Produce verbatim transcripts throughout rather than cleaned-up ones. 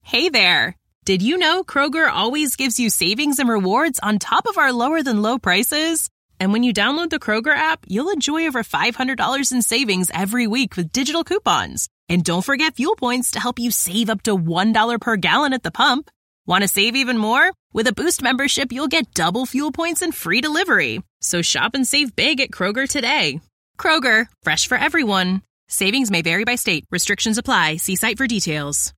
Hey there! Did you know Kroger always gives you savings and rewards on top of our lower-than-low prices? And when you download the Kroger app, you'll enjoy over five hundred dollars in savings every week with digital coupons. And don't forget fuel points to help you save up to one dollar per gallon at the pump. Want to save even more? With a Boost membership, you'll get double fuel points and free delivery. So shop and save big at Kroger today. Kroger, fresh for everyone. Savings may vary by state. Restrictions apply. See site for details.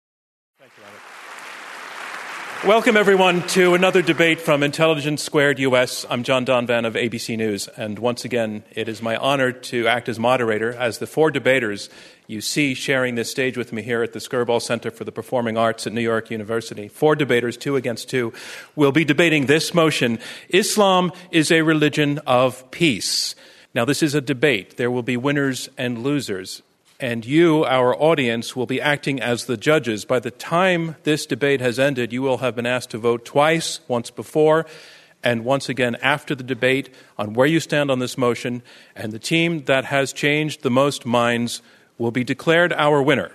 Welcome, everyone, to another debate from Intelligence Squared U S. I'm John Donvan of A B C News, and once again, it is my honor to act as moderator as the four debaters you see sharing this stage with me here at the Skirball Center for the Performing Arts at New York University. Four debaters, two against two, will be debating this motion: Islam is a religion of peace. Now, this is a debate. There will be winners and losers. And you, our audience, will be acting as the judges. By the time this debate has ended, you will have been asked to vote twice, once before and once again after the debate, on where you stand on this motion. And the team that has changed the most minds will be declared our winner.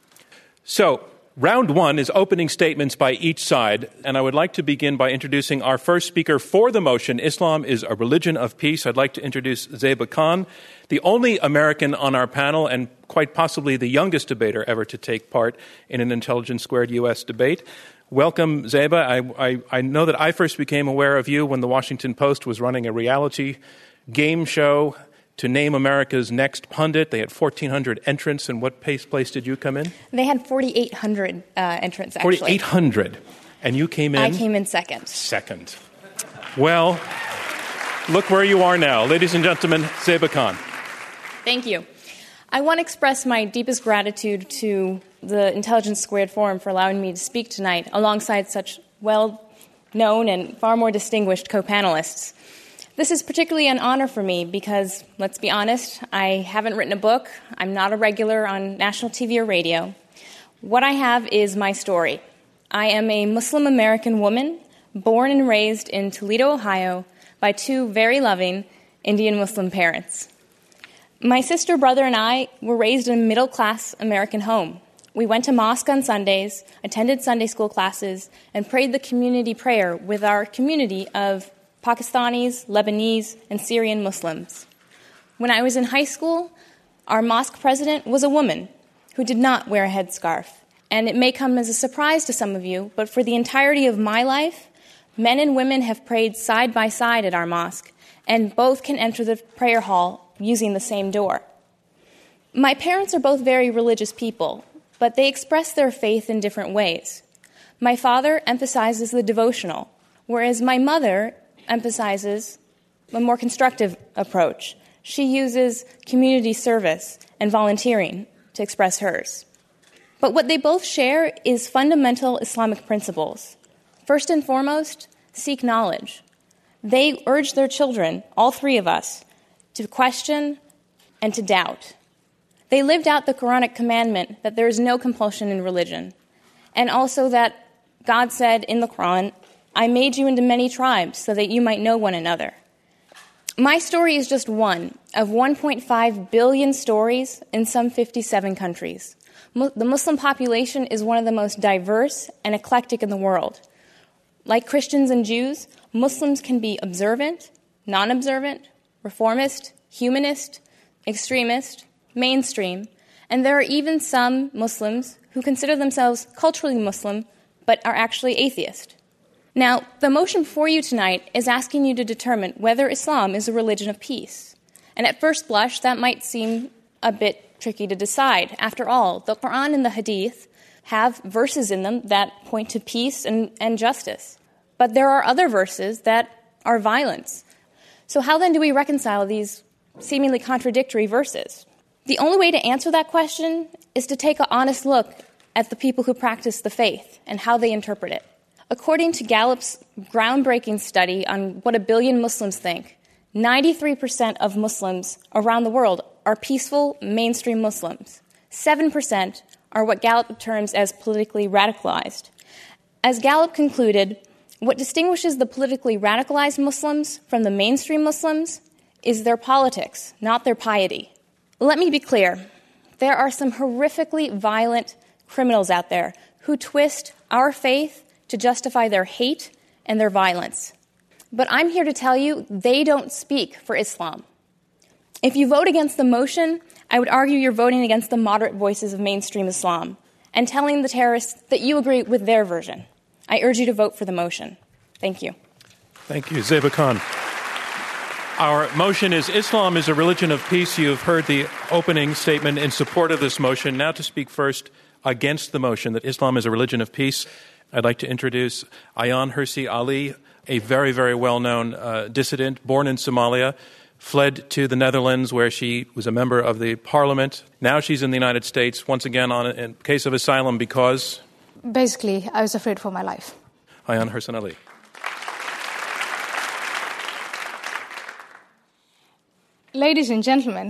So, round one is opening statements by each side, and I would like to begin by introducing our first speaker for the motion, Islam is a religion of peace. I'd like to introduce Zeba Khan, the only American on our panel and quite possibly the youngest debater ever to take part in an Intelligence Squared U S debate. Welcome, Zeba. I, I, I know that I first became aware of you when the Washington Post was running a reality game show to name America's next pundit. They had fourteen hundred entrants, and what pace place did you come in? They had forty-eight hundred uh, entrants, actually. forty-eight hundred. And you came in? I came in second. Second. Well, look where you are now. Ladies and gentlemen, Zeba Khan. Thank you. I want to express my deepest gratitude to the Intelligence Squared Forum for allowing me to speak tonight alongside such well-known and far more distinguished co-panelists. This is particularly an honor for me because, let's be honest, I haven't written a book. I'm not a regular on national T V or radio. What I have is my story. I am a Muslim American woman born and raised in Toledo, Ohio, by two very loving Indian Muslim parents. My sister, brother, and I were raised in a middle-class American home. We went to mosque on Sundays, attended Sunday school classes, and prayed the community prayer with our community of Pakistanis, Lebanese, and Syrian Muslims. When I was in high school, our mosque president was a woman who did not wear a headscarf. And it may come as a surprise to some of you, but for the entirety of my life, men and women have prayed side by side at our mosque, and both can enter the prayer hall using the same door. My parents are both very religious people, but they express their faith in different ways. My father emphasizes the devotional, whereas my mother emphasizes a more constructive approach. She uses community service and volunteering to express hers. But what they both share is fundamental Islamic principles. First and foremost, seek knowledge. They urge their children, all three of us, to question and to doubt. They lived out the Quranic commandment that there is no compulsion in religion, and also that God said in the Quran, I made you into many tribes so that you might know one another. My story is just one of one point five billion stories in some fifty-seven countries. Mu- the Muslim population is one of the most diverse and eclectic in the world. Like Christians and Jews, Muslims can be observant, non-observant, reformist, humanist, extremist, mainstream, and there are even some Muslims who consider themselves culturally Muslim but are actually atheist. Now, the motion before you tonight is asking you to determine whether Islam is a religion of peace. And at first blush, that might seem a bit tricky to decide. After all, the Quran and the Hadith have verses in them that point to peace and, and justice. But there are other verses that are violence. So how then do we reconcile these seemingly contradictory verses? The only way to answer that question is to take an honest look at the people who practice the faith and how they interpret it. According to Gallup's groundbreaking study on what a billion Muslims think, ninety-three percent of Muslims around the world are peaceful, mainstream Muslims. seven percent are what Gallup terms as politically radicalized. As Gallup concluded, what distinguishes the politically radicalized Muslims from the mainstream Muslims is their politics, not their piety. Let me be clear. There are some horrifically violent criminals out there who twist our faith to justify their hate and their violence. But I'm here to tell you they don't speak for Islam. If you vote against the motion, I would argue you're voting against the moderate voices of mainstream Islam and telling the terrorists that you agree with their version. I urge you to vote for the motion. Thank you. Thank you. Zeba Khan. Our motion is Islam is a religion of peace. You've heard the opening statement in support of this motion. Now to speak first against the motion that Islam is a religion of peace, I'd like to introduce Ayaan Hirsi Ali, a very, very well-known uh, dissident born in Somalia, fled to the Netherlands where she was a member of the parliament. Now she's in the United States, once again on a, in case of asylum because... Basically, I was afraid for my life. Ayaan Hirsi Ali. Ladies and gentlemen,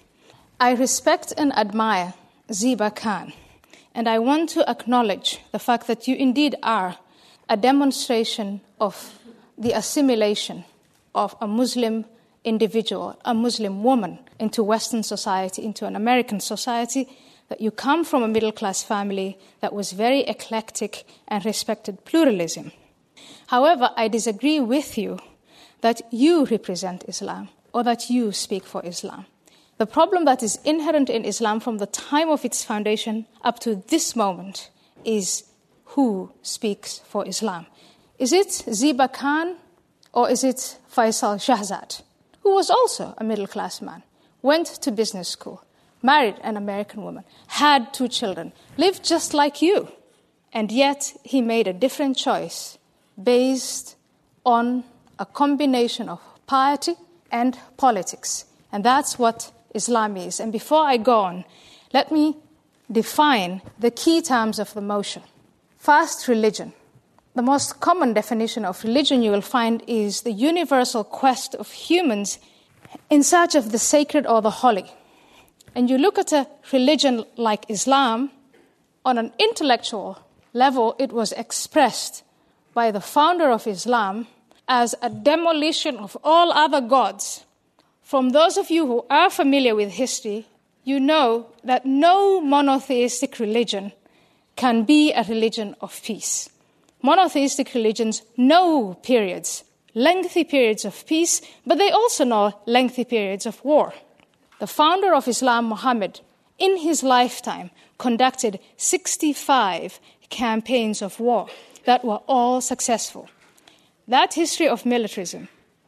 I respect and admire Zeba Khan, and I want to acknowledge the fact that you indeed are a demonstration of the assimilation of a Muslim individual, a Muslim woman, into Western society, into an American society, that you come from a middle-class family that was very eclectic and respected pluralism. However, I disagree with you that you represent Islam or that you speak for Islam. The problem that is inherent in Islam from the time of its foundation up to this moment is who speaks for Islam. Is it Zeba Khan or is it Faisal Shahzad, who was also a middle-class man, went to business school, married an American woman, had two children, lived just like you, and yet he made a different choice based on a combination of piety and politics. And that's what Islam is. And before I go on, let me define the key terms of the motion. First, religion. The most common definition of religion you will find is the universal quest of humans in search of the sacred or the holy. And you look at a religion like Islam, on an intellectual level, it was expressed by the founder of Islam as a demolition of all other gods. From those of you who are familiar with history, you know that no monotheistic religion can be a religion of peace. Monotheistic religions know periods, lengthy periods of peace, but they also know lengthy periods of war. The founder of Islam, Muhammad, in his lifetime, conducted sixty-five campaigns of war that were all successful. That history of militarism,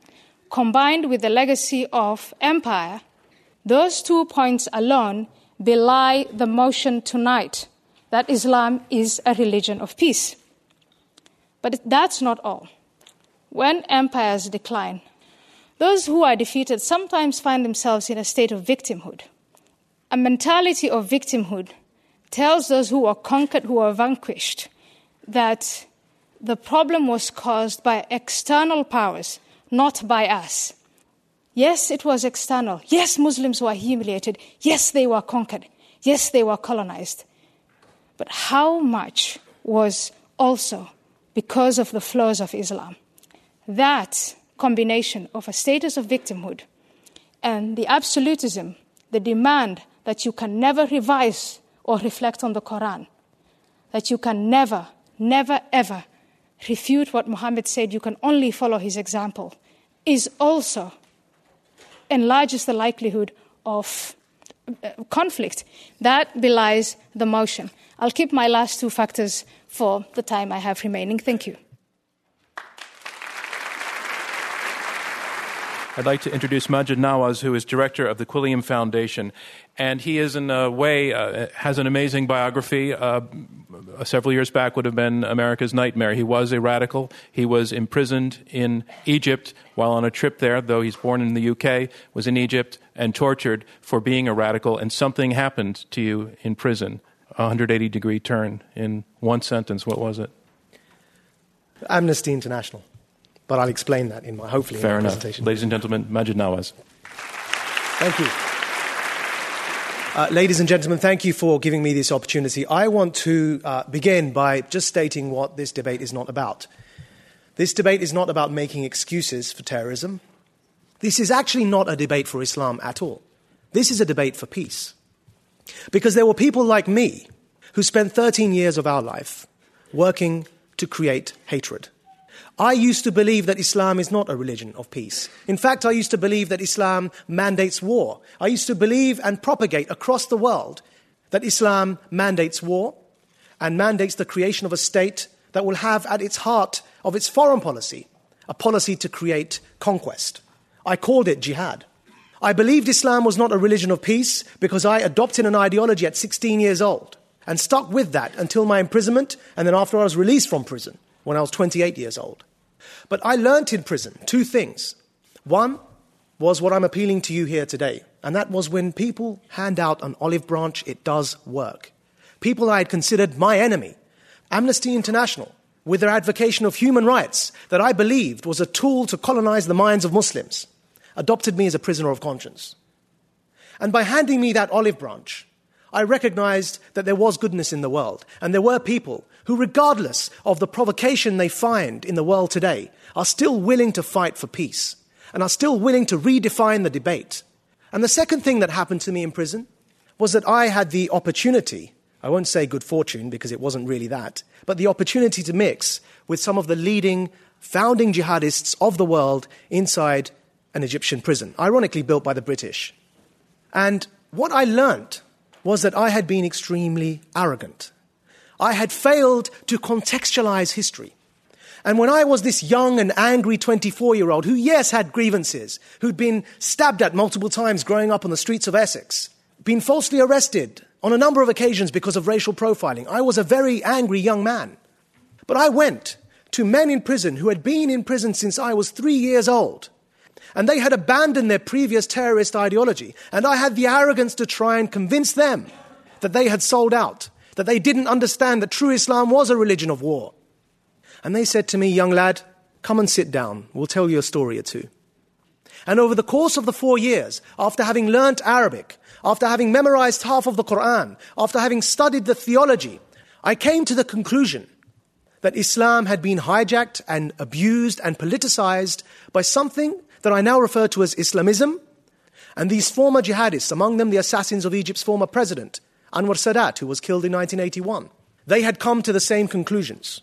combined with the legacy of empire, those two points alone belie the motion tonight that Islam is a religion of peace. But that's not all. When empires decline, those who are defeated sometimes find themselves in a state of victimhood. A mentality of victimhood tells those who are conquered, who are vanquished, that the problem was caused by external powers, not by us. Yes, it was external. Yes, Muslims were humiliated. Yes, they were conquered. Yes, they were colonized. But how much was also because of the flaws of Islam? That combination of a status of victimhood and the absolutism, the demand that you can never revise or reflect on the Quran, that you can never, never, ever refute what Muhammad said, you can only follow his example, is also enlarges the likelihood of conflict. That belies the motion. I'll keep my last two factors for the time I have remaining. Thank you. I'd like to introduce Maajid Nawaz, who is director of the Quilliam Foundation. And he is, in a way, uh, has an amazing biography. Uh, several years back would have been America's nightmare. He was a radical. He was imprisoned in Egypt while on a trip there, though he's born in the U K, was in Egypt and tortured for being a radical. And something happened to you in prison, a one hundred eighty degree turn in one sentence. What was it? Amnesty International. But I'll explain that in my, hopefully, Fair in my enough. presentation. Ladies and gentlemen, Maajid Nawaz. Thank you. Uh, ladies and gentlemen, thank you for giving me this opportunity. I want to uh, begin by just stating what this debate is not about. This debate is not about making excuses for terrorism. This is actually not a debate for Islam at all. This is a debate for peace. Because there were people like me who spent thirteen years of our life working to create hatred. I used to believe that Islam is not a religion of peace. In fact, I used to believe that Islam mandates war. I used to believe and propagate across the world that Islam mandates war and mandates the creation of a state that will have at its heart of its foreign policy a policy to create conquest. I called it jihad. I believed Islam was not a religion of peace because I adopted an ideology at sixteen years old and stuck with that until my imprisonment and then after I was released from prison when I was twenty-eight years old. But I learnt in prison two things. One was what I'm appealing to you here today, and that was when people hand out an olive branch, it does work. People I had considered my enemy, Amnesty International, with their advocation of human rights that I believed was a tool to colonize the minds of Muslims, adopted me as a prisoner of conscience. And by handing me that olive branch, I recognized that there was goodness in the world, and there were people who, regardless of the provocation they find in the world today, are still willing to fight for peace, and are still willing to redefine the debate. And the second thing that happened to me in prison was that I had the opportunity, I won't say good fortune because it wasn't really that, but the opportunity to mix with some of the leading founding jihadists of the world inside an Egyptian prison, ironically built by the British. And what I learned was that I had been extremely arrogant. I had failed to contextualize history. And when I was this young and angry twenty-four-year-old who, yes, had grievances, who'd been stabbed at multiple times growing up on the streets of Essex, been falsely arrested on a number of occasions because of racial profiling, I was a very angry young man. But I went to men in prison who had been in prison since I was three years old, and they had abandoned their previous terrorist ideology, and I had the arrogance to try and convince them that they had sold out, that they didn't understand that true Islam was a religion of war. And they said to me, young lad, come and sit down. We'll tell you a story or two. And over the course of the four years, after having learnt Arabic, after having memorized half of the Quran, after having studied the theology, I came to the conclusion that Islam had been hijacked and abused and politicized by something that I now refer to as Islamism. And these former jihadists, among them the assassins of Egypt's former president, Anwar Sadat, who was killed in nineteen eighty-one, they had come to the same conclusions.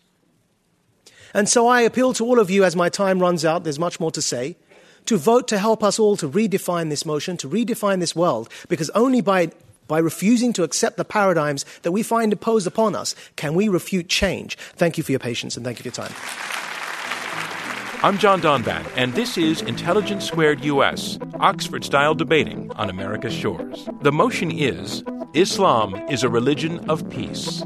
And so I appeal to all of you as my time runs out, there's much more to say, to vote to help us all to redefine this motion, to redefine this world, because only by, by refusing to accept the paradigms that we find imposed upon us can we refute change. Thank you for your patience and thank you for your time. I'm John Donvan, and this is Intelligence Squared U S, Oxford-style debating on America's shores. The motion is, Islam is a religion of peace.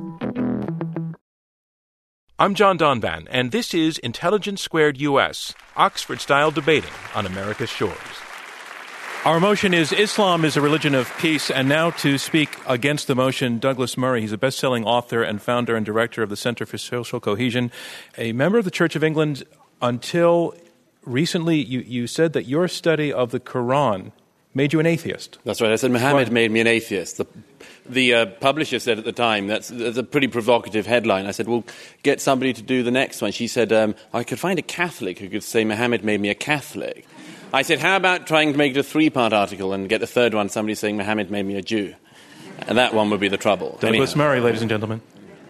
I'm John Donvan, and this is Intelligence Squared U S, Oxford-style debating on America's shores. Our motion is Islam is a religion of peace, and now to speak against the motion, Douglas Murray. He's a best-selling author and founder and director of the Center for Social Cohesion, a member of the Church of England. Until recently, you, you said that your study of the Quran made you an atheist. That's right. I said Muhammad Why? made me an atheist. The, the uh, publisher said at the time, that's, that's a pretty provocative headline. I said, well, get somebody to do the next one. She said, um, I could find a Catholic who could say Muhammad made me a Catholic. I said, how about trying to make it a three-part article and get the third one, somebody saying Muhammad made me a Jew? And that one would be the trouble. Douglas Anyhow. Murray, ladies and gentlemen.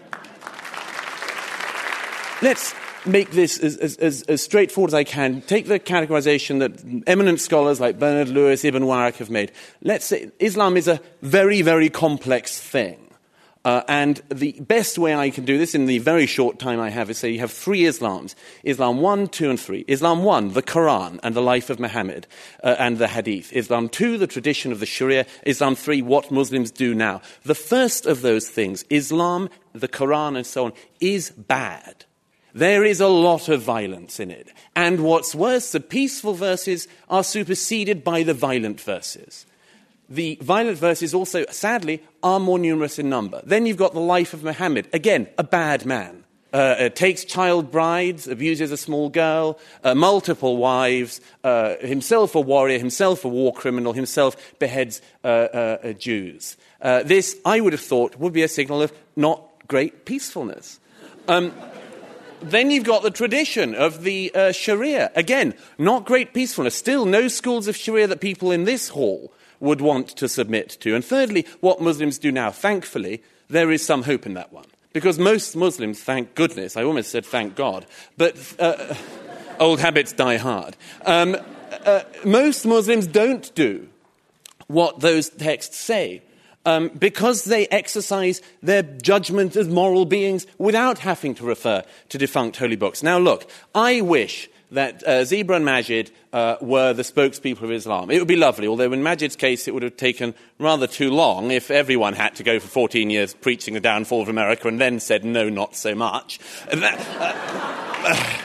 Let's make this as, as, as straightforward as I can. Take the categorization that eminent scholars like Bernard Lewis, Ibn Waraq have made. Let's say Islam is a very, very complex thing. Uh, and the best way I can do this in the very short time I have is say you have three Islams. Islam one, two, and three. Islam one, the Quran and the life of Muhammad uh, and the Hadith. Islam two, the tradition of the Sharia. Islam three, what Muslims do now. The first of those things, Islam, the Quran, and so on, is bad. There is a lot of violence in it. And what's worse, the peaceful verses are superseded by the violent verses. The violent verses also, sadly, are more numerous in number. Then you've got the life of Muhammad. Again, a bad man. Uh, uh, takes child brides, abuses a small girl, uh, multiple wives, uh, himself a warrior, himself a war criminal, himself beheads uh, uh, uh, Jews. Uh, this, I would have thought, would be a signal of not great peacefulness. Um Then you've got the tradition of the uh, Sharia. Again, not great peacefulness. Still, no schools of Sharia that people in this hall would want to submit to. And thirdly, what Muslims do now. Thankfully, there is some hope in that one. Because most Muslims, thank goodness, I almost said thank God, but uh, old habits die hard. Um, uh, most Muslims don't do what those texts say um, because they exercise their judgment as moral beings without having to refer to defunct holy books. Now look, I wish that uh, Zebra and Majid uh, were the spokespeople of Islam. It would be lovely, although in Majid's case it would have taken rather too long if everyone had to go for fourteen years preaching the downfall of America and then said, no, not so much. That, uh, uh,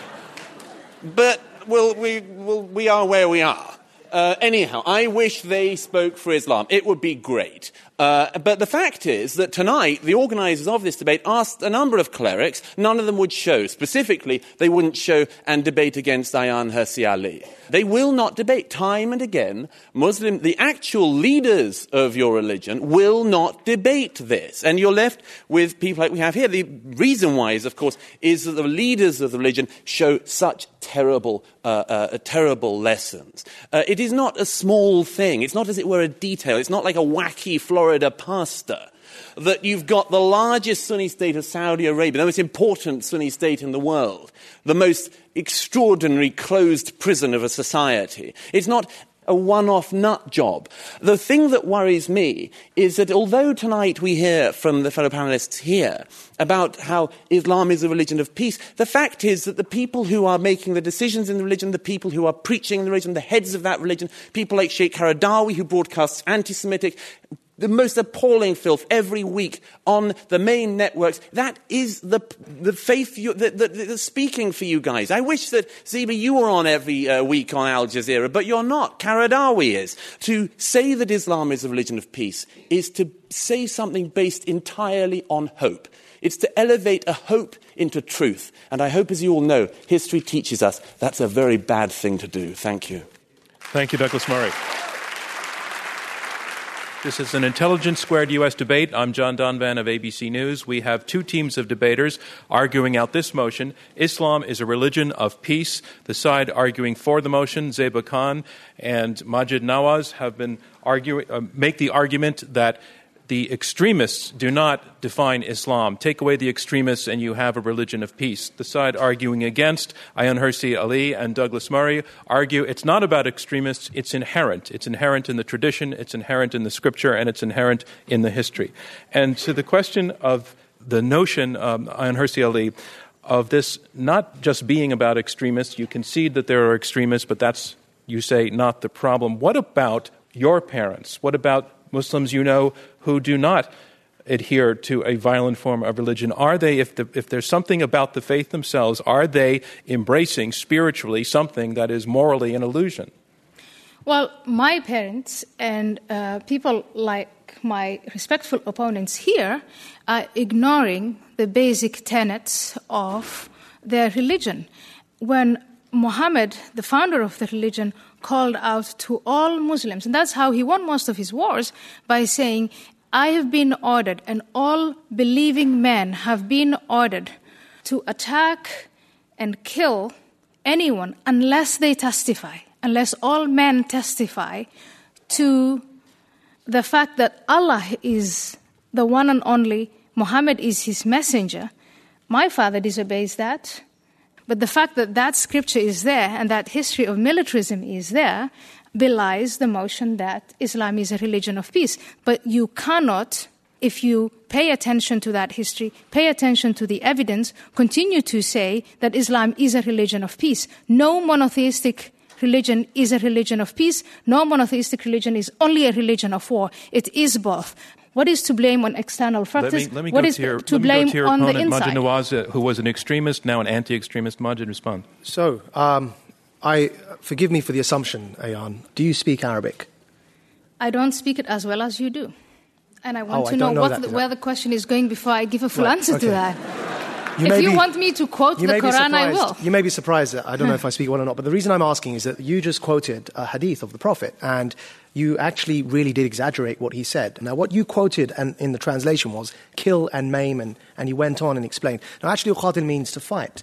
but well, we, well, we are where we are. Uh, anyhow, I wish they spoke for Islam. It would be great. Uh, but the fact is that tonight, the organisers of this debate asked a number of clerics. None of them would show. Specifically, they wouldn't show and debate against Ayaan Hirsi Ali. They will not debate. Time and again, Muslim, the actual leaders of your religion will not debate this. And you're left with people like we have here. The reason why is, of course, is that the leaders of the religion show such terrible, uh, uh, terrible lessons. Uh, it is not a small thing. It's not, as it were, a detail. It's not like a wacky Florida pastor. That you've got the largest Sunni state of Saudi Arabia, the most important Sunni state in the world, the most extraordinary closed prison of a society. It's not a one-off nut job. The thing that worries me is that although tonight we hear from the fellow panelists here about how Islam is a religion of peace, the fact is that the people who are making the decisions in the religion, the people who are preaching the religion, the heads of that religion, people like Sheikh Qaradawi, who broadcasts anti-Semitic, the most appalling filth every week on the main networks, that is the the faith you, that the, the, the speaking for you guys. I wish that, Zeba, you were on every uh, week on Al Jazeera, but you're not. Qaradawi is. To say that Islam is a religion of peace is to say something based entirely on hope. It's to elevate a hope into truth. And I hope, as you all know, history teaches us that's a very bad thing to do. Thank you. Thank you, Douglas Murray. This is an Intelligence Squared U S debate. I'm John Donvan of A B C News. We have two teams of debaters arguing out this motion. Islam is a religion of peace. The side arguing for the motion, Zeba Khan and Majid Nawaz, have been arguing, uh, make the argument that the extremists do not define Islam. Take away the extremists and you have a religion of peace. The side arguing against, Ayaan Hirsi Ali and Douglas Murray, argue it's not about extremists, it's inherent. It's inherent in the tradition, it's inherent in the scripture, and it's inherent in the history. And to the question of the notion, um, Ayaan Hirsi Ali, of this not just being about extremists, you concede that there are extremists, but that's, you say, not the problem. What about your parents? What about Muslims you know who do not adhere to a violent form of religion? Are they, if, the, if there's something about the faith themselves, are they embracing spiritually something that is morally an illusion? Well, my parents and uh, people like my respectful opponents here are ignoring the basic tenets of their religion. When Muhammad, the founder of the religion, called out to all Muslims, and that's how he won most of his wars, by saying, I have been ordered, and all believing men have been ordered to attack and kill anyone unless they testify, unless all men testify to the fact that Allah is the one and only, Muhammad is his messenger. My father disobeys that. But the fact that that scripture is there and that history of militarism is there belies the notion that Islam is a religion of peace. But you cannot, if you pay attention to that history, pay attention to the evidence, continue to say that Islam is a religion of peace. No monotheistic religion is a religion of peace. No monotheistic religion is only a religion of war. It is both. What is to blame on external factors? Let me, let me what go is to your, to let me blame go to your on the opponent, inside? Majid Nawaz, uh, who was an extremist, now an anti-extremist. Majid, respond. So, um, I forgive me for the assumption, Ayaan. Do you speak Arabic? I don't speak it as well as you do. And I want Oh, to I know, don't know what that. the, where the question is going before I give a full Right, answer okay. to that. You if may you be- want me to quote You the may be Quran, I surprised. will. You may be surprised that I don't know if I speak well or not, but the reason I'm asking is that you just quoted a hadith of the Prophet, and you actually really did exaggerate what he said. Now, what you quoted and in the translation was kill and maim, and, and you went on and explained. Now, actually, uqatil means to fight.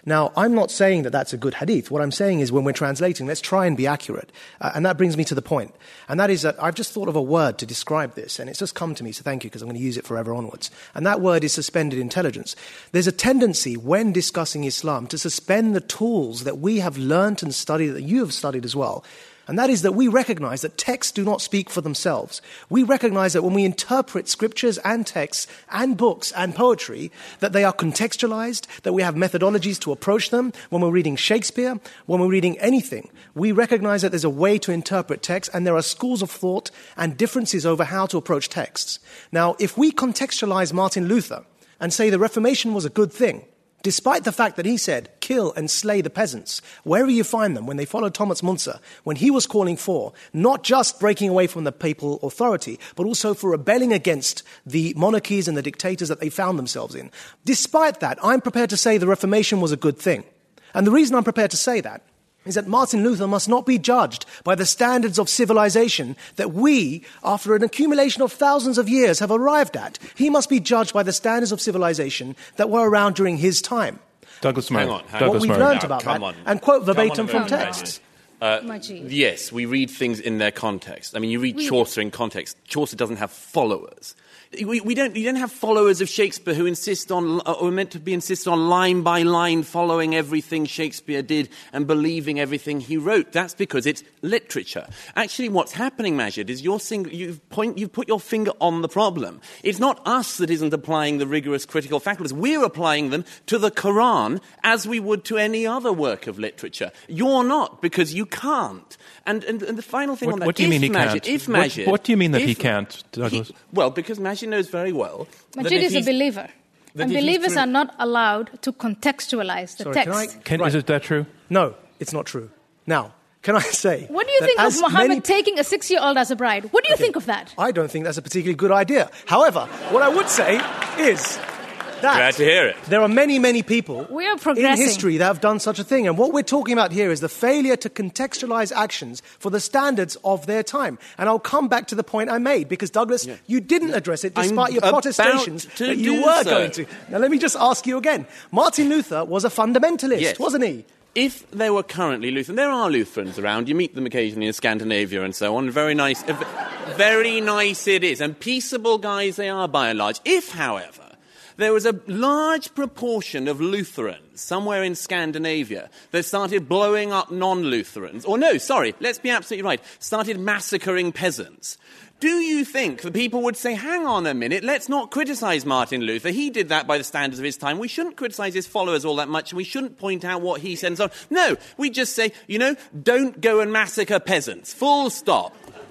Now, I'm not saying that that's a good hadith. What I'm saying is when we're translating, let's try and be accurate. Uh, and that brings me to the point. And that is that I've just thought of a word to describe this, and it's just come to me, so thank you, because I'm going to use it forever onwards. And that word is suspended intelligence. There's a tendency when discussing Islam to suspend the tools that we have learnt and studied, that you have studied as well. And that is that we recognize that texts do not speak for themselves. We recognize that when we interpret scriptures and texts and books and poetry, that they are contextualized, that we have methodologies to approach them. When we're reading Shakespeare, when we're reading anything, we recognize that there's a way to interpret text, and there are schools of thought and differences over how to approach texts. Now, if we contextualize Martin Luther and say the Reformation was a good thing, despite the fact that he said, kill and slay the peasants, wherever you find them, when they followed Thomas Müntzer, when he was calling for not just breaking away from the papal authority, but also for rebelling against the monarchies and the dictators that they found themselves in. Despite that, I'm prepared to say the Reformation was a good thing. And the reason I'm prepared to say that is that Martin Luther must not be judged by the standards of civilization that we, after an accumulation of thousands of years, have arrived at. He must be judged by the standards of civilization that were around during his time. Douglas Murray. Hang on. Hang Douglas what we've Murray. learned Now, about come that, on. and quote verbatim Come on from a minute, texts. Uh, Majid. yes, we read things in their context. I mean, you read Chaucer in context. Chaucer doesn't have followers. We, we don't. You don't have followers of Shakespeare who insist on, or are meant to be insist on line by line following everything Shakespeare did and believing everything he wrote. That's because it's literature. Actually, what's happening, Majid, is you're sing, you've point, you've put your finger on the problem. It's not us that isn't applying the rigorous critical faculties. We're applying them to the Quran as we would to any other work of literature. You're not, because you can't. And and, and the final thing What, on that. what do you if mean he Majid, can't? If Majid, what, what do you mean that if, he can't, Douglas? He, well, because Majid knows very well. Majid that if is a he's- believer. that And if he's believers true- are not allowed to contextualize the Sorry, text. can I- Can, Right. Is it that true? No, it's not true. Now, can I say... What do you that think of as Muhammad many- taking a six-year-old as a bride? What do you think of that? I don't think that's a particularly good idea. However, what I would say is that Glad to hear it. there are many, many people We are in progressing. history that have done such a thing. And what we're talking about here is the failure to contextualize actions for the standards of their time. And I'll come back to the point I made, because, Douglas, Yeah. you didn't address it despite I'm your about protestations to that you do were so. going to. Now, let me just ask you again. Martin Luther was a fundamentalist, Yes. wasn't he? If there were currently Lutheran, there are Lutherans around. You meet them occasionally in Scandinavia and so on. Very nice, uh, very nice it is, and peaceable guys they are by and large. If, however, there was a large proportion of Lutherans somewhere in Scandinavia that started blowing up non-Lutherans, or no, sorry, let's be absolutely right, started massacring peasants. Do you think the people would say, hang on a minute, let's not criticize Martin Luther. He did that by the standards of his time. We shouldn't criticize his followers all that much. We shouldn't point out what he said and so on. No, we just say, you know, don't go and massacre peasants. Full stop.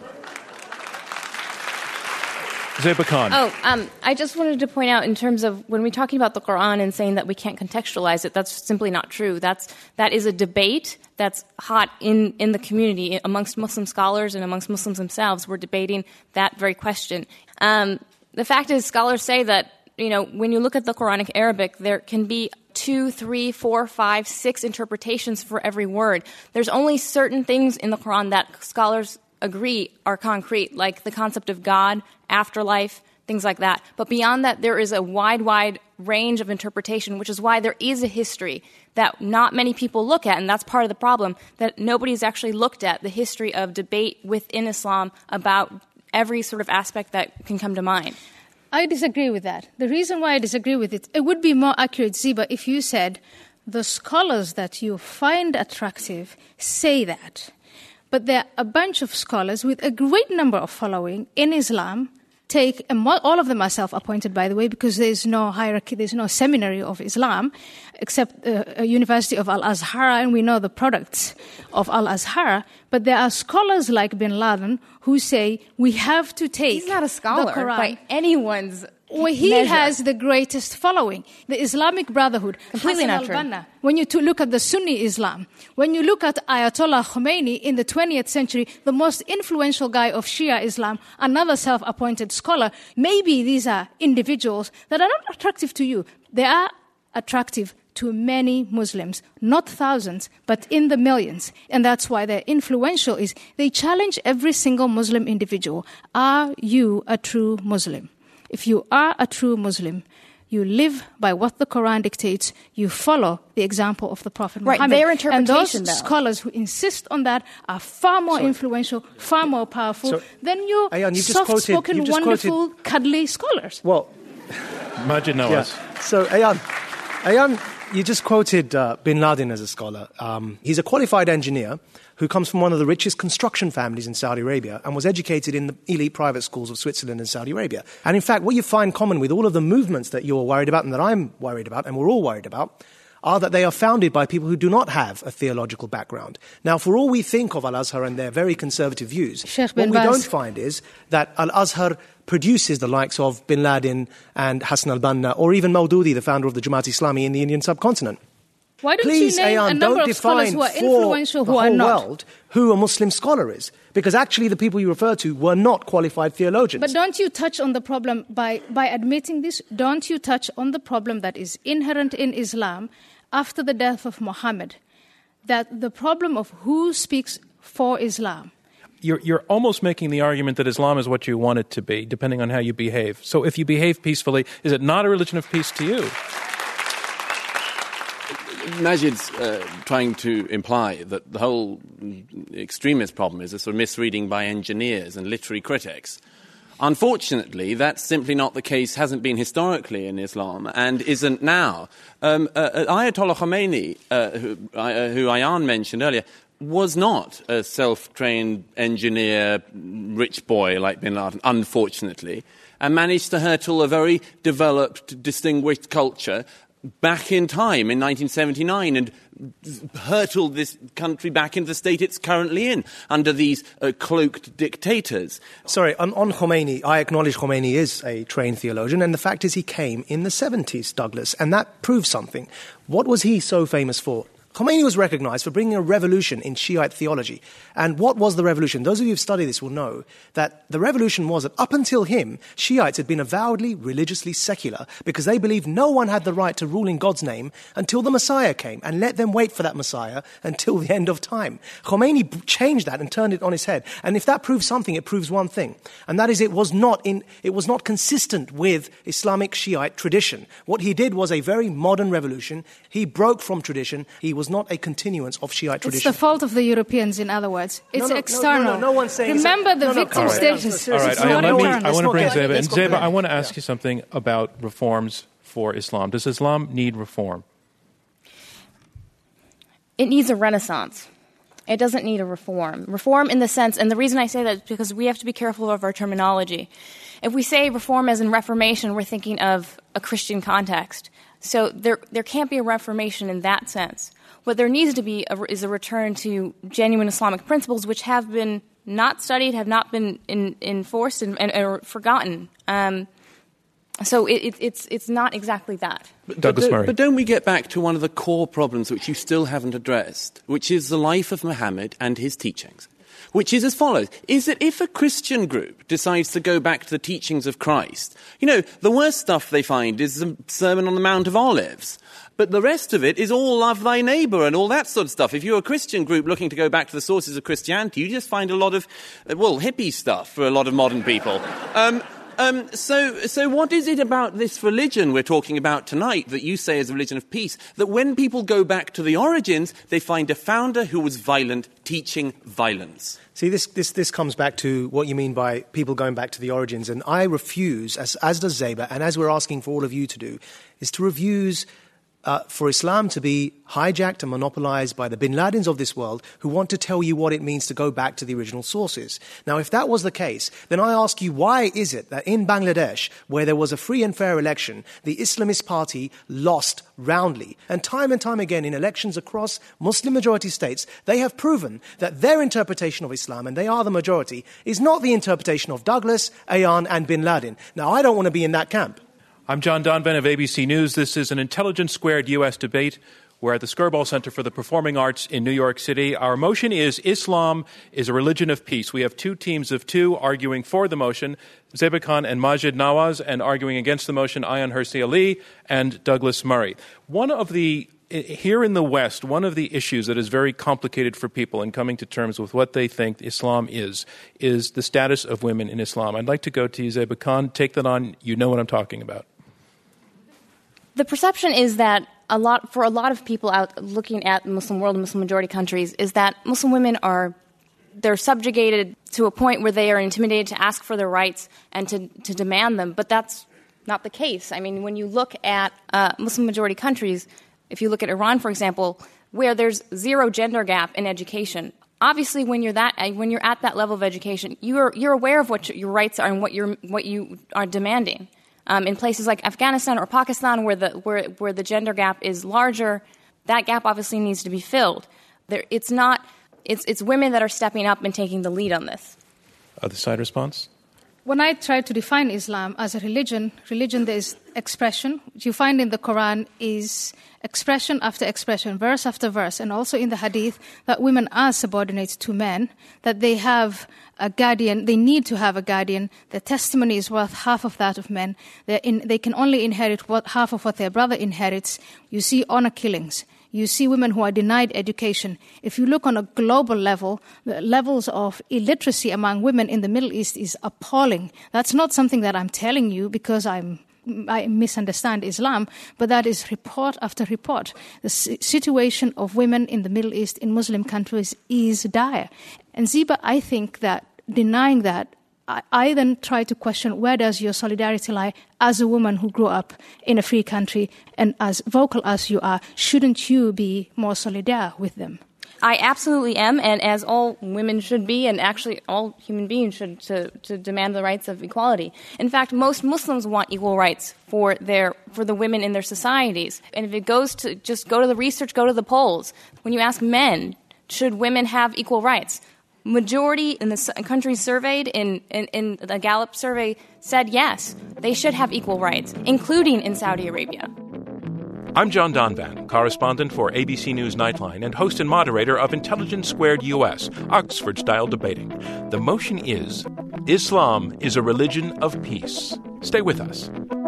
Zeba Khan. Oh, um, I just wanted to point out in terms of when we're talking about the Quran and saying that we can't contextualize it, that's simply not true. That's, that is a debate that's hot in, in the community amongst Muslim scholars and amongst Muslims themselves. We're debating that very question. Um, the fact is, scholars say that, you know, when you look at the Quranic Arabic, there can be two, three, four, five, six interpretations for every word. There's only certain things in the Quran that scholars agree are concrete, like the concept of God, afterlife, things like that. But beyond that, there is a wide, wide range of interpretation, which is why there is a history that not many people look at, and that's part of the problem, that nobody's actually looked at the history of debate within Islam about every sort of aspect that can come to mind. I disagree with that. The reason why I disagree with it, it would be more accurate, Ziba, if you said the scholars that you find attractive say that. But there are a bunch of scholars with a great number of following in Islam take, and all of them are self-appointed, by the way, because there's no hierarchy, there's no seminary of Islam, except uh, a University of Al-Azhar, and we know the products of Al-Azhar. But there are scholars like Bin Laden who say we have to take He's not a scholar the Quran. by anyone's Well, he measure. has the greatest following. The Islamic Brotherhood. Completely Hassan not true. al-Banna. When you to look at the Sunni Islam, when you look at Ayatollah Khomeini in the twentieth century, the most influential guy of Shia Islam, another self-appointed scholar, maybe these are individuals that are not attractive to you. They are attractive to many Muslims, not thousands, but in the millions. And that's why they're influential, is they challenge every single Muslim individual. Are you a true Muslim? If you are a true Muslim, You live by what the Quran dictates. You follow the example of the Prophet right, Muhammad. Their interpretation, and those though. scholars who insist on that are far more Sorry. influential, far more powerful so, than your Ayan, soft-spoken, quoted, wonderful, quoted, cuddly scholars. Well, Majid Nawaz. Yeah. So, Ayan, Ayan, you just quoted uh, Bin Laden as a scholar. Um, he's a qualified engineer who comes from one of the richest construction families in Saudi Arabia and was educated in the elite private schools of Switzerland and Saudi Arabia. And in fact, what you find common with all of the movements that you're worried about and that I'm worried about and we're all worried about are that they are founded by people who do not have a theological background. Now, for all we think of Al-Azhar and their very conservative views, what we don't find is that Al-Azhar produces the likes of Bin Laden and Hassan al-Banna or even Maududi, the founder of the Jamaat Islami in the Indian subcontinent. Why don't Please, you name Ayan, a number don't of scholars who are influential, for who the are whole not? world who a Muslim scholar is? Because actually the people you refer to were not qualified theologians. But don't you touch on the problem by, by admitting this? Don't you touch on the problem that is inherent in Islam after the death of Muhammad, that the problem of who speaks for Islam? You're, you're almost making the argument that Islam is what you want it to be, depending on how you behave. So if you behave peacefully, is it not a religion of peace to you? Majid's uh, trying to imply that the whole extremist problem is a sort of misreading by engineers and literary critics. Unfortunately, that's simply not the case, hasn't been historically in Islam, and isn't now. Um, uh, Ayatollah Khomeini, uh, who, uh, who Ayan mentioned earlier, was not a self-trained engineer, rich boy like Bin Laden, unfortunately, and managed to hurtle a very developed, distinguished culture back in time in nineteen seventy-nine and hurtled this country back into the state it's currently in under these uh, cloaked dictators. Sorry, on, on Khomeini, I acknowledge Khomeini is a trained theologian, and the fact is he came in the seventies, Douglas, and that proves something. What was he so famous for? Khomeini was recognized for bringing a revolution in Shiite theology. And what was the revolution? Those of you who've studied this will know that the revolution was that up until him, Shiites had been avowedly religiously secular because they believed no one had the right to rule in God's name until the Messiah came, and let them wait for that Messiah until the end of time. Khomeini changed that and turned it on his head. And if that proves something, it proves one thing. And that is it was not in, it was not consistent with Islamic Shiite tradition. What he did was a very modern revolution. He broke from tradition. He was not a continuance of Shiite tradition. It's the fault of the Europeans, in other words. It's no, no, external. No, no, no, no one's saying Remember it's a, the no, no, victim right. stages. All right, it's I, not let me, internal. I want to bring Zeba. And Zeba, back. I want to ask you something about reforms for Islam. Does Islam need reform? It needs a renaissance. It doesn't need a reform. Reform in the sense, and the reason I say that is because we have to be careful of our terminology. If we say reform as in Reformation, we're thinking of a Christian context. So there, there can't be a reformation in that sense. What there needs to be a, is a return to genuine Islamic principles, which have been not studied, have not been in, enforced, and, and are forgotten. Um, so it, it, it's it's not exactly that. But, Douglas but, Murray. But don't we get back to one of the core problems which you still haven't addressed, which is the life of Muhammad and his teachings, which is as follows, is that if a Christian group decides to go back to the teachings of Christ, you know, the worst stuff they find is the Sermon on the Mount of Olives. But the rest of it is all love thy neighbour and all that sort of stuff. If you're a Christian group looking to go back to the sources of Christianity, you just find a lot of, well, hippie stuff for a lot of modern people. Um, um, so, so what is it about this religion we're talking about tonight that you say is a religion of peace, that when people go back to the origins, they find a founder who was violent, teaching violence? See, this, this, this comes back to what you mean by people going back to the origins. And I refuse, as, as does Zeba, and as we're asking for all of you to do, is to refuse Uh, for Islam to be hijacked and monopolized by the Bin Ladens of this world who want to tell you what it means to go back to the original sources. Now, if that was the case, then I ask you, why is it that in Bangladesh, where there was a free and fair election, the Islamist Party lost roundly? And time and time again in elections across Muslim-majority states, they have proven that their interpretation of Islam, and they are the majority, is not the interpretation of Douglas, Ayan, and Bin Laden. Now, I don't want to be in that camp. I'm John Donvan of A B C News. This is an Intelligence Squared U S debate. We're at the Skirball Center for the Performing Arts in New York City. Our motion is Islam is a religion of peace. We have two teams of two arguing for the motion, Zeba Khan and Majid Nawaz, and arguing against the motion, Ayaan Hirsi Ali and Douglas Murray. One of the Here in the West, one of the issues that is very complicated for people in coming to terms with what they think Islam is, is the status of women in Islam. I'd like to go to you, Zeba Khan. Take that on. You know what I'm talking about. The perception is that a lot, for a lot of people out looking at the Muslim world and Muslim majority countries, is that Muslim women are, they're subjugated to a point where they are intimidated to ask for their rights and to, to demand them. But that's not the case. I mean, when you look at uh, Muslim majority countries, if you look at Iran, for example, where there's zero gender gap in education, obviously when you're that, when you're at that level of education, you're you're aware of what your rights are and what you're what you are demanding. Um, in places like Afghanistan or Pakistan, where the where where the gender gap is larger, that gap obviously needs to be filled. There, it's not. It's it's women that are stepping up and taking the lead on this. Other side response? When I try to define Islam as a religion, religion there is expression. What you find in the Quran is expression after expression, verse after verse, and also in the Hadith that women are subordinate to men, that they have a guardian, they need to have a guardian. Their testimony is worth half of that of men. In, they can only inherit what, half of what their brother inherits. You see honor killings. You see women who are denied education. If you look on a global level, the levels of illiteracy among women in the Middle East is appalling. That's not something that I'm telling you because I'm I misunderstand Islam, but that is report after report. The situation of women in the Middle East, in Muslim countries, is dire. And Ziba, I think that denying that, I, I then try to question, where does your solidarity lie as a woman who grew up in a free country, and as vocal as you are, shouldn't you be more solidar with them? I absolutely am, and as all women should be, and actually all human beings should, to, to demand the rights of equality. In fact, most Muslims want equal rights for their for the women in their societies. And if it goes to, just go to the research, go to the polls. When you ask men, should women have equal rights? Majority in the countries surveyed in, in, in the Gallup survey said yes, they should have equal rights, including in Saudi Arabia. I'm John Donvan, correspondent for A B C News Nightline and host and moderator of Intelligence Squared U S, Oxford-style debating. The motion is, Islam is a religion of peace. Stay with us.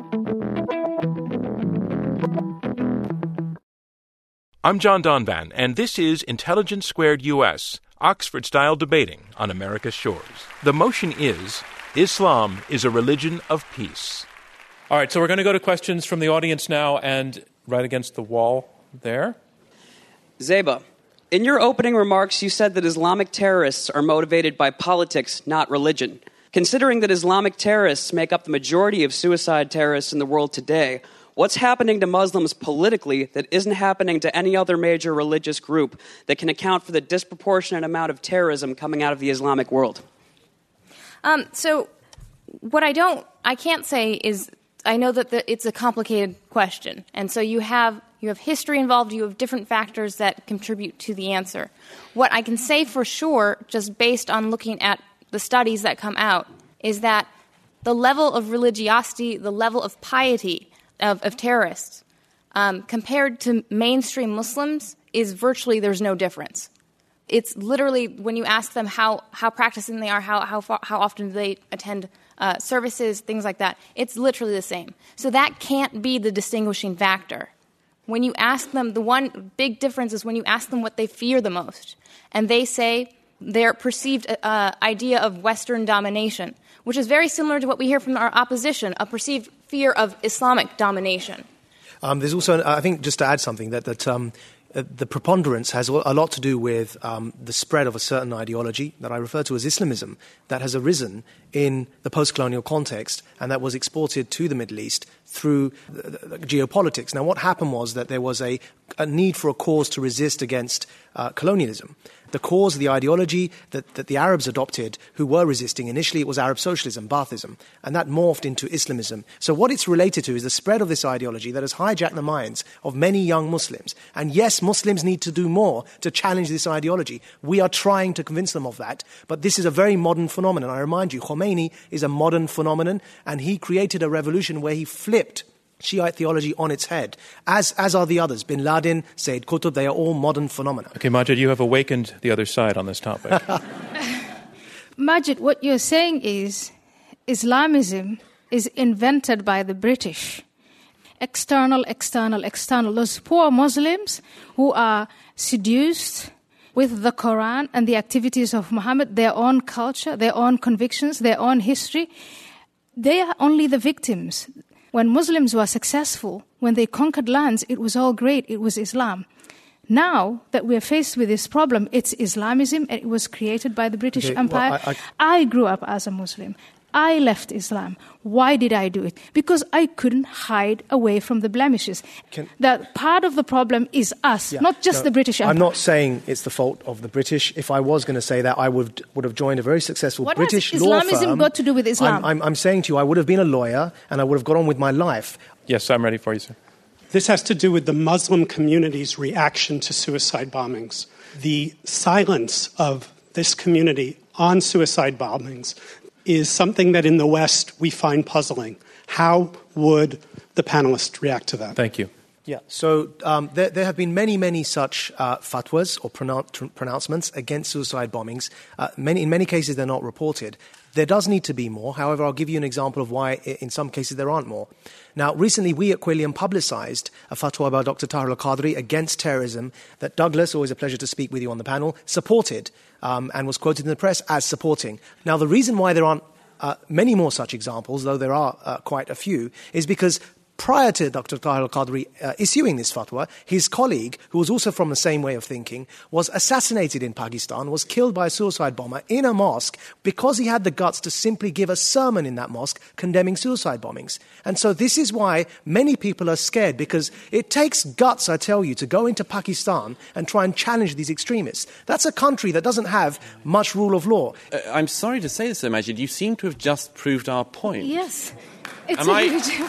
I'm John Donvan, and this is Intelligence Squared U S, Oxford-style debating on America's shores. The motion is, Islam is a religion of peace. All right, so we're going to go to questions from the audience now, and right against the wall there. Zeba, in your opening remarks, you said that Islamic terrorists are motivated by politics, not religion. Considering that Islamic terrorists make up the majority of suicide terrorists in the world today, what's happening to Muslims politically that isn't happening to any other major religious group that can account for the disproportionate amount of terrorism coming out of the Islamic world? Um, so what I don't, I can't say is, I know that the, it's a complicated question, and so you have you have history involved, you have different factors that contribute to the answer. What I can say for sure, just based on looking at the studies that come out, is that the level of religiosity, the level of piety of, of terrorists, um, compared to mainstream Muslims, is virtually, there's no difference. It's literally, when you ask them how, how practicing they are, how how far, how often do they attend uh, services, things like that, it's literally the same. So that can't be the distinguishing factor. When you ask them, the one big difference is when you ask them what they fear the most, and they say their perceived uh, idea of Western domination, which is very similar to what we hear from our opposition, a perceived fear of Islamic domination. Um, there's also, I think, just to add something, that that um, uh, the preponderance has a lot to do with um, the spread of a certain ideology that I refer to as Islamism that has arisen in the post-colonial context and that was exported to the Middle East through the, the geopolitics. Now, what happened was that there was a, a need for a cause to resist against uh, colonialism. The cause, the ideology that, that the Arabs adopted who were resisting, initially it was Arab socialism, Baathism, and that morphed into Islamism. So what it's related to is the spread of this ideology that has hijacked the minds of many young Muslims. And yes, Muslims need to do more to challenge this ideology. We are trying to convince them of that, but this is a very modern phenomenon. I remind you, Khomeini is a modern phenomenon, and he created a revolution where he flipped Shiite theology on its head, as as are the others. Bin Laden, Sayyid Qutb, they are all modern phenomena. Okay, Majid, you have awakened the other side on this topic. Majid, what you're saying is Islamism is invented by the British. External, external, external. Those poor Muslims who are seduced with the Quran and the activities of Muhammad, their own culture, their own convictions, their own history, they are only the victims. When Muslims were successful, when they conquered lands, it was all great. It was Islam. Now that we are faced with this problem, it's Islamism, and it was created by the British Okay, Empire. well, I, I... I grew up as a Muslim. I left Islam. Why did I do it? Because I couldn't hide away from the blemishes. Can... That part of the problem is us, yeah, not just no, the British Empire. I'm not saying it's the fault of the British. If I was going to say that, I would would have joined a very successful what British has law Islamism firm. got to do with Islam? I'm, I'm, I'm saying to you, I would have been a lawyer and I would have got on with my life. Yes, I'm ready for you, sir. This has to do with the Muslim community's reaction to suicide bombings. The silence of this community on suicide bombings is something that in the West we find puzzling. How would the panelists react to that? Thank you. Yeah, so um, there, there have been many, many such uh, fatwas or pronoun- pronouncements against suicide bombings. Uh, many, in many cases, they're not reported. There does need to be more. However, I'll give you an example of why in some cases there aren't more. Now, recently we at Quilliam publicised a fatwa by Doctor Tahir Al-Qadri against terrorism that Douglas, always a pleasure to speak with you on the panel, supported um, and was quoted in the press as supporting. Now, the reason why there aren't uh, many more such examples, though there are uh, quite a few, is because prior to Doctor Tahir Al-Qadri uh, issuing this fatwa, his colleague, who was also from the same way of thinking, was assassinated in Pakistan, was killed by a suicide bomber in a mosque because he had the guts to simply give a sermon in that mosque condemning suicide bombings. And so this is why many people are scared, because it takes guts, I tell you, to go into Pakistan and try and challenge these extremists. That's a country that doesn't have much rule of law. Uh, I'm sorry to say this, Sir Majid, you seem to have just proved our point. Yes. It's Am a I- religion.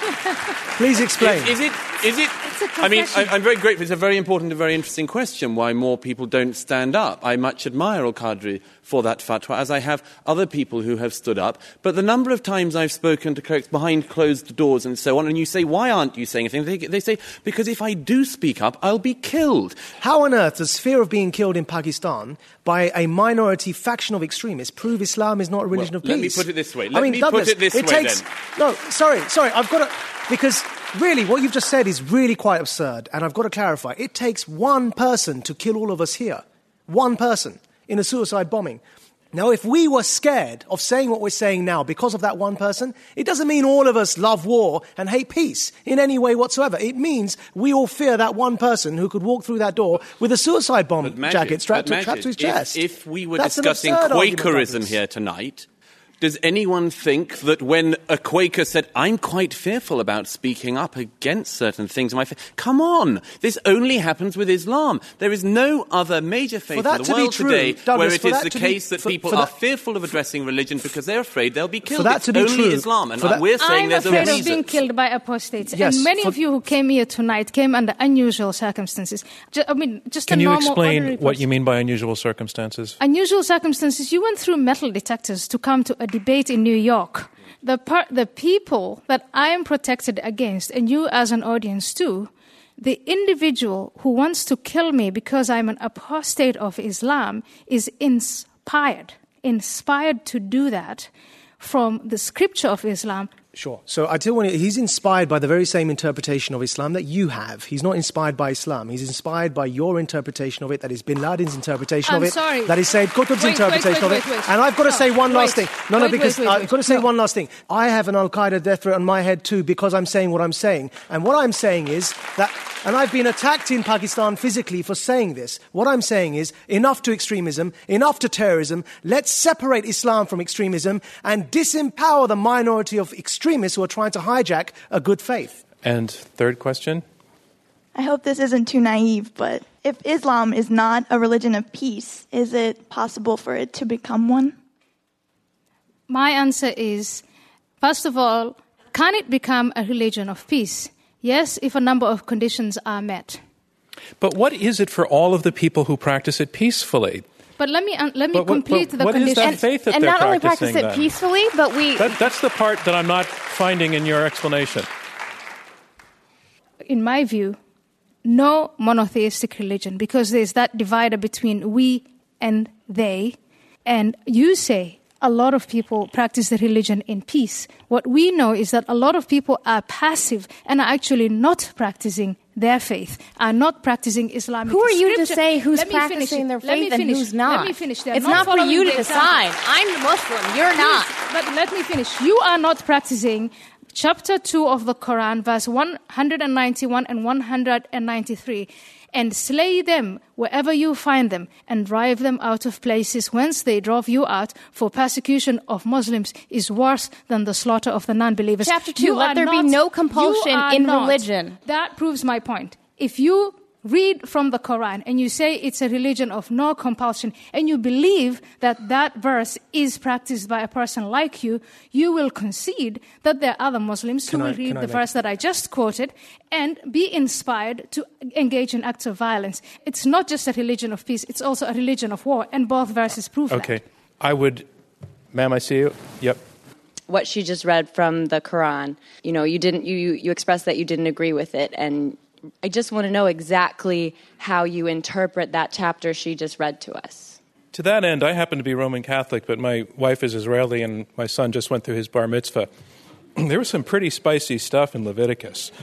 Please explain. Is, is it? Is it? It's a I mean, I, profession. I'm very grateful. It's a very important and very interesting question. Why more people don't stand up? I much admire Al-Qadri for that fatwa, as I have other people who have stood up. But the number of times I've spoken to clerics behind closed doors and so on, and you say, "Why aren't you saying anything?" They, they say, "Because if I do speak up, I'll be killed." How on earth does fear of being killed in Pakistan by a minority faction of extremists prove Islam is not a religion Well, of peace? let me put it this way. I Let mean, me Douglas, put it this it way, takes, then. No, sorry, sorry, I've got to... Because really, what you've just said is really quite absurd, and I've got to clarify. It takes one person to kill all of us here. One person in a suicide bombing. Now, if we were scared of saying what we're saying now because of that one person, it doesn't mean all of us love war and hate peace in any way whatsoever. It means we all fear that one person who could walk through that door with a suicide bomb But Majid, jacket strapped but to, strapped to his Majid, if- chest. If, we were That's an discussing absurd argument, Quakerism Douglas. here tonight, does anyone think that when a Quaker said, "I'm quite fearful about speaking up against certain things," my fa-, come on, this only happens with Islam. There is no other major faith in that the to be world true, today Douglas, where it for is that the to be- case that for- people for are that- fearful of addressing religion because they're afraid they'll be killed. that It's to be only true, Islam, and for that- we're saying I'm there's a afraid reason. of being killed by apostates. Yes, and many for- of you who came here tonight came under unusual circumstances. Ju- I mean, just Can a you normal, ordinary explain what person. you mean by unusual circumstances? Unusual circumstances. You went through metal detectors to come to a debate in New York. The par- the people that I am protected against, and you as an audience too, the individual who wants to kill me because I'm an apostate of Islam is inspired, inspired to do that from the scripture of Islam. Sure. So I tell you what, he's inspired by the very same interpretation of Islam that you have. He's not inspired by Islam. He's inspired by your interpretation of it, that is Bin Laden's interpretation I'm of it, sorry. that is Sayyid Qutb's Wait, interpretation wait, wait, of it. wait, wait. And I've got to No, say one last wait. thing. No, no, Wait, because wait, wait, I've got to say no. one last thing. I have an Al-Qaeda death threat on my head too because I'm saying what I'm saying. And what I'm saying is that, and I've been attacked in Pakistan physically for saying this. What I'm saying is enough to extremism, enough to terrorism. Let's separate Islam from extremism and disempower the minority of extremists who are trying to hijack a good faith. And third question? I hope this isn't too naive, but if Islam is not a religion of peace, is it possible for it to become one? My answer is, first of all, can it become a religion of peace? Yes, if a number of conditions are met. But what is it for all of the people who practice it peacefully? But let me uh, let me But what- complete but the what is condition. that faith that and they're not only practicing practice it then? peacefully, but we That, that's the part that I'm not finding in your explanation. In my view, no monotheistic religion, because there's that divider between we and they. And you say a lot of people practice the religion in peace. What we know is that a lot of people are passive and are actually not practicing their faith, are not practicing Islamic Who are you to scripture. say who's Let me practicing finish. their Let me faith and finish. who's not? Let me finish. They're It's not for following you the to example. decide. I'm Muslim. You're not. But let me finish. You are not practicing chapter two of the Quran, verse one hundred ninety-one and one hundred ninety-three. And slay them wherever you find them, and drive them out of places whence they drove you out, for persecution of Muslims is worse than the slaughter of the non-believers. Chapter two, You let are there not- be no compulsion you are in not. religion. That proves my point. If you read from the Quran and you say it's a religion of no compulsion, and you believe that that verse is practiced by a person like you, you will concede that there are other Muslims Can who I- will read can I the make- verse that I just quoted and be inspired to engage in acts of violence. It's not just a religion of peace, it's also a religion of war, and both verses prove Okay. that. I would, ma'am, I see you. Yep. What she just read from the Quran, you know, you didn't, you, you expressed that you didn't agree with it, and I just want to know exactly how you interpret that chapter she just read to us. To that end, I happen to be Roman Catholic, but my wife is Israeli, and my son just went through his bar mitzvah. There was some pretty spicy stuff in Leviticus.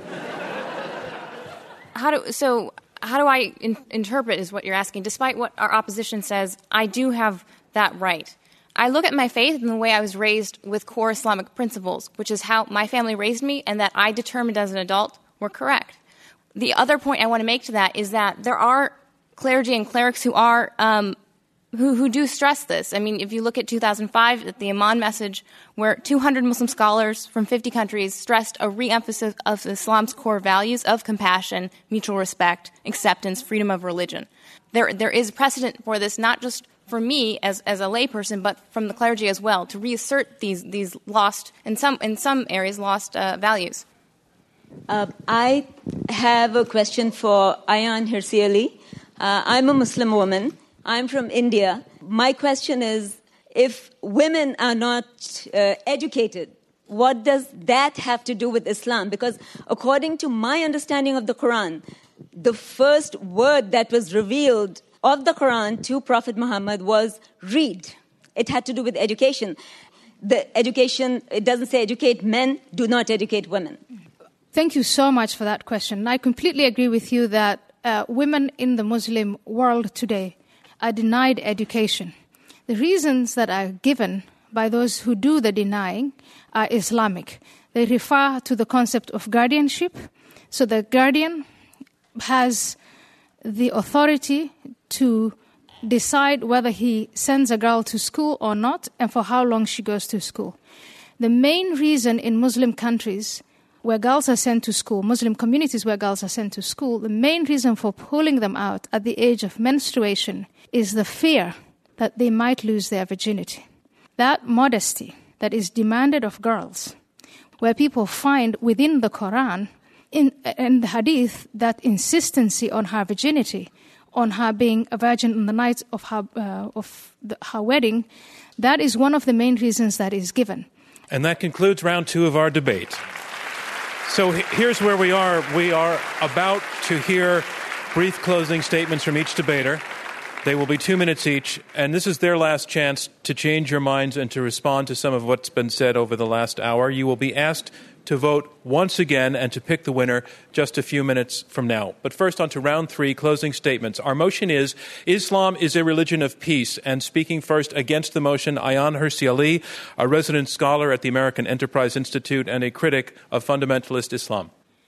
How do so? How do I in, interpret is what you're asking? Despite what our opposition says, I do have that right. I look at my faith and the way I was raised with core Islamic principles, which is how my family raised me, and that I determined as an adult were correct. The other point I want to make to that is that there are clergy and clerics who are um, who who do stress this. I mean, if you look at two thousand five, at the Iman message, where two hundred Muslim scholars from fifty countries stressed a re-emphasis of Islam's core values of compassion, mutual respect, acceptance, freedom of religion. There there is precedent for this, not just for me as as a layperson, but from the clergy as well, to reassert these these lost, in some in some areas, lost uh, values. Uh, I have a question for Ayaan Hirsi Ali. Uh, I'm a Muslim woman. I'm from India. My question is, if women are not uh, educated, what does that have to do with Islam? Because according to my understanding of the Quran, the first word that was revealed of the Quran to Prophet Muhammad was read. It had to do with education. The education, it doesn't say educate men, do not educate women. Thank you so much for that question. I completely agree with you that uh, women in the Muslim world today are denied education. The reasons that are given by those who do the denying are Islamic. They refer to the concept of guardianship. So the guardian has the authority to decide whether he sends a girl to school or not, and for how long she goes to school. The main reason in Muslim countries where girls are sent to school, Muslim communities where girls are sent to school, the main reason for pulling them out at the age of menstruation is the fear that they might lose their virginity. That modesty that is demanded of girls, where people find within the Quran in, in the Hadith that insistency on her virginity, on her being a virgin on the night of her, uh, of the, her wedding, that is one of the main reasons that is given. And that concludes round two of our debate. So here's where we are. We are about to hear brief closing statements from each debater. They will be two minutes each, and this is their last chance to change your minds and to respond to some of what's been said over the last hour. You will be asked to vote once again and to pick the winner just a few minutes from now. But first, on to round three, closing statements. Our motion is, Islam is a religion of peace. And speaking first against the motion, Ayaan Hirsi Ali, a resident scholar at the American Enterprise Institute and a critic of fundamentalist Islam.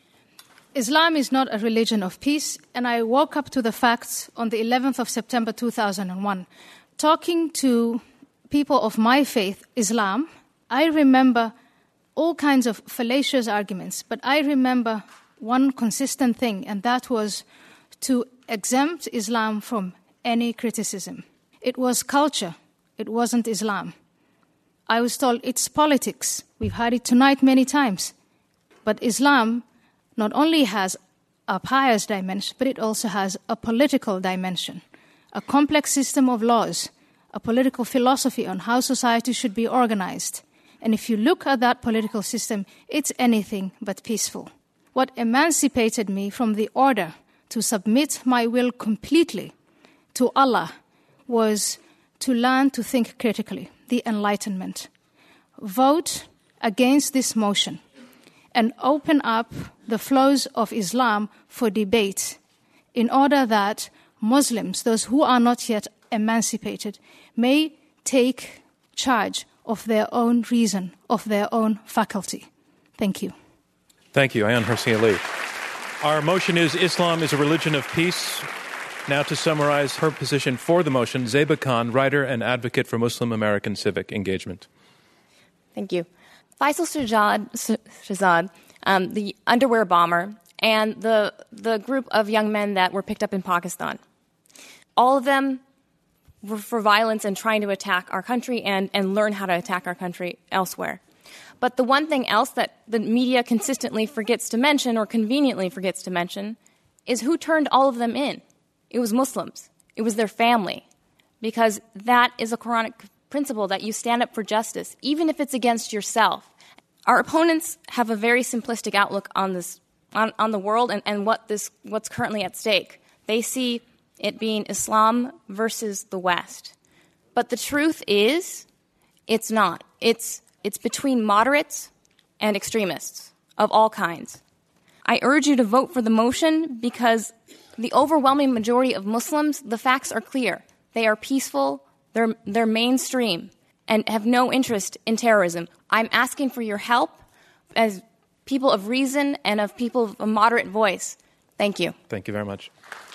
Islam is not a religion of peace, and I woke up to the facts on the eleventh of September two thousand one. Talking to people of my faith, Islam, I remember all kinds of fallacious arguments, but I remember one consistent thing, and that was to exempt Islam from any criticism. It was culture. It wasn't Islam. I was told it's politics. We've heard it tonight many times. But Islam not only has a pious dimension, but it also has a political dimension, a complex system of laws, a political philosophy on how society should be organized. And if you look at that political system, it's anything but peaceful. What emancipated me from the order to submit my will completely to Allah was to learn to think critically, the Enlightenment. Vote against this motion and open up the flows of Islam for debate in order that Muslims, those who are not yet emancipated, may take charge of their own reason, of their own faculty. Thank you. Thank you, Ayaan Hirsi Ali. Our motion is Islam is a religion of peace. Now to summarize her position for the motion, Zeba Khan, writer and advocate for Muslim American civic engagement. Thank you. Faisal Shahzad, Shahzad um, the underwear bomber, and the the group of young men that were picked up in Pakistan. All of them were for violence and trying to attack our country and, and learn how to attack our country elsewhere. But the one thing else that the media consistently forgets to mention, or conveniently forgets to mention, is who turned all of them in. It was Muslims. It was their family. Because that is a Quranic principle, that you stand up for justice, even if it's against yourself. Our opponents have a very simplistic outlook on this, on, on the world and, and what this, what's currently at stake. They see it being Islam versus the West. But the truth is, it's not. It's It's between moderates and extremists of all kinds. I urge you to vote for the motion because the overwhelming majority of Muslims, the facts are clear. They are peaceful, they're, they're mainstream, and have no interest in terrorism. I'm asking for your help as people of reason and of people of a moderate voice. Thank you. Thank you very much.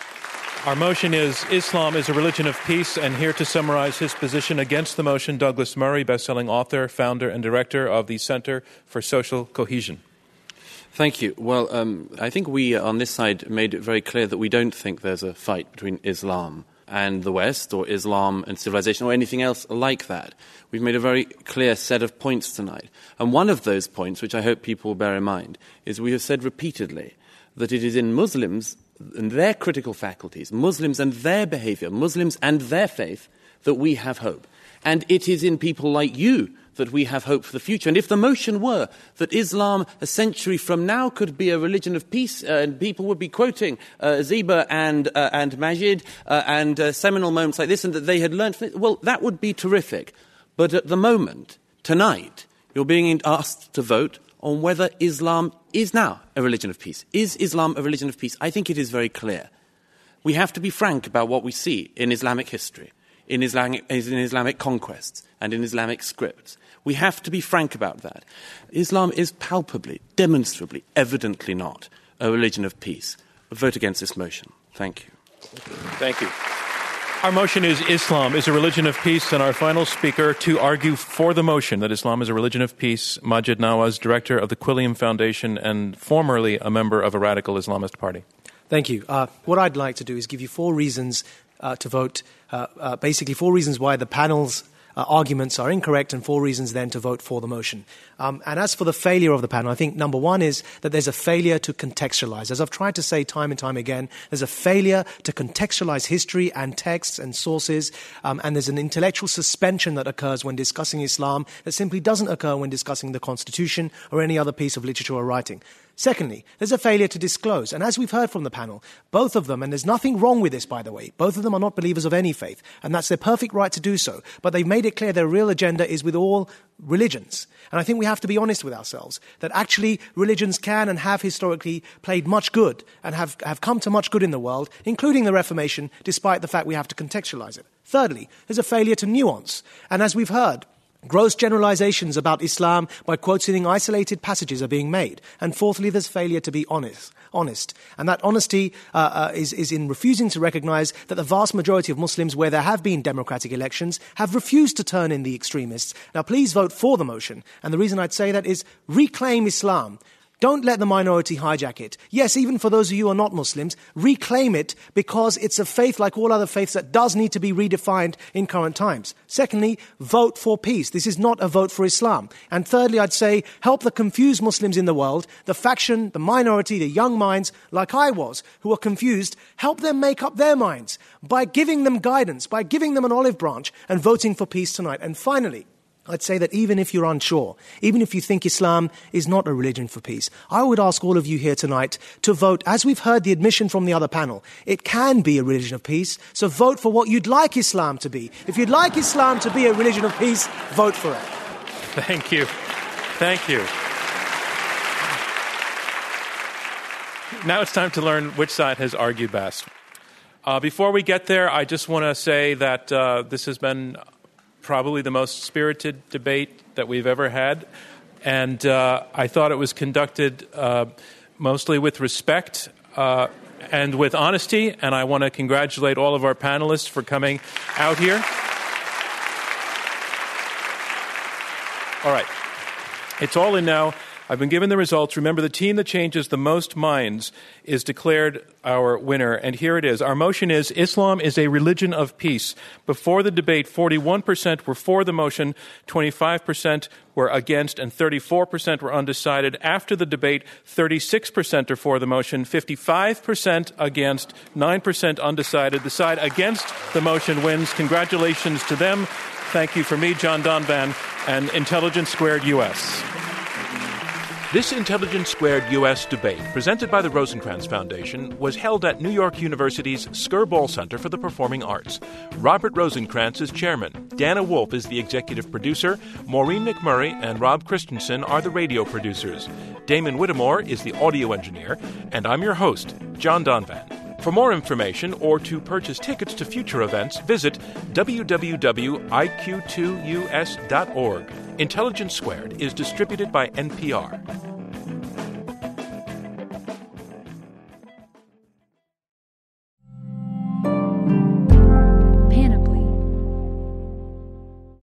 Our motion is Islam is a religion of peace, and here to summarize his position against the motion, Douglas Murray, best-selling author, founder, and director of the Center for Social Cohesion. Thank you. Well, um, I think we uh, on this side made it very clear that we don't think there's a fight between Islam and the West, or Islam and civilization, or anything else like that. We've made a very clear set of points tonight. And one of those points, which I hope people will bear in mind, is we have said repeatedly that it is in Muslims and their critical faculties, Muslims and their behavior, Muslims and their faith, that we have hope. And it is in people like you that we have hope for the future. And if the motion were that Islam a century from now could be a religion of peace, uh, and people would be quoting uh, Zeba and, uh, and Majid uh, and uh, seminal moments like this, and that they had learned from it, well, that would be terrific. But at the moment, tonight, you're being asked to vote on whether Islam is now a religion of peace. Is Islam a religion of peace? I think it is very clear. We have to be frank about what we see in Islamic history, in Islamic, in Islamic conquests, and in Islamic scripts. We have to be frank about that. Islam is palpably, demonstrably, evidently not a religion of peace. Vote against this motion. Thank you. Thank you. Our motion is Islam is a religion of peace, and our final speaker to argue for the motion that Islam is a religion of peace, Maajid Nawaz, director of the Quilliam Foundation and formerly a member of a radical Islamist party. Thank you. Uh, what I'd like to do is give you four reasons uh, to vote, uh, uh, basically four reasons why the panel's Uh, arguments are incorrect, and four reasons then to vote for the motion. Um, and as for the failure of the panel, I think number one is that there's a failure to contextualize. As I've tried to say time and time again, there's a failure to contextualize history and texts and sources, um, and there's an intellectual suspension that occurs when discussing Islam that simply doesn't occur when discussing the Constitution or any other piece of literature or writing. Secondly, there's a failure to disclose. And as we've heard from the panel, both of them, and there's nothing wrong with this, by the way, both of them are not believers of any faith, and that's their perfect right to do so. But they've made it clear their real agenda is with all religions. And I think we have to be honest with ourselves, that actually religions can and have historically played much good and have, have come to much good in the world, including the Reformation, despite the fact we have to contextualize it. Thirdly, there's a failure to nuance. And as we've heard, gross generalizations about Islam by quoting isolated passages are being made. And fourthly, there's failure to be honest. honest. And that honesty uh, uh, is, is in refusing to recognize that the vast majority of Muslims, where there have been democratic elections, have refused to turn in the extremists. Now, please vote for the motion. And the reason I'd say that is reclaim Islam. Don't let the minority hijack it. Yes, even for those of you who are not Muslims, reclaim it because it's a faith like all other faiths that does need to be redefined in current times. Secondly, vote for peace. This is not a vote for Islam. And thirdly, I'd say help the confused Muslims in the world, the faction, the minority, the young minds, like I was, who are confused, help them make up their minds by giving them guidance, by giving them an olive branch and voting for peace tonight. And finally, I'd say that even if you're unsure, even if you think Islam is not a religion for peace, I would ask all of you here tonight to vote, as we've heard the admission from the other panel, it can be a religion of peace, so vote for what you'd like Islam to be. If you'd like Islam to be a religion of peace, vote for it. Thank you. Thank you. Now it's time to learn which side has argued best. Uh, before we get there, I just want to say that uh, this has been probably the most spirited debate that we've ever had. and uh, I thought it was conducted uh, mostly with respect uh, and with honesty, and I want to congratulate all of our panelists for coming out here. All right. It's all in now. I've been given the results. Remember, the team that changes the most minds is declared our winner. And here it is. Our motion is Islam is a religion of peace. Before the debate, forty-one percent were for the motion, twenty-five percent were against, and thirty-four percent were undecided. After the debate, thirty-six percent are for the motion, fifty-five percent against, nine percent undecided. The side against the motion wins. Congratulations to them. Thank you for me, John Donvan, and Intelligence Squared U S. This Intelligence Squared U S debate, presented by the Rosencrantz Foundation, was held at New York University's Skirball Center for the Performing Arts. Robert Rosencrantz is chairman. Dana Wolf is the executive producer. Maureen McMurray and Rob Christensen are the radio producers. Damon Whittemore is the audio engineer. And I'm your host, John Donvan. For more information or to purchase tickets to future events, visit w w w dot i q two u s dot org. Intelligence Squared is distributed by N P R.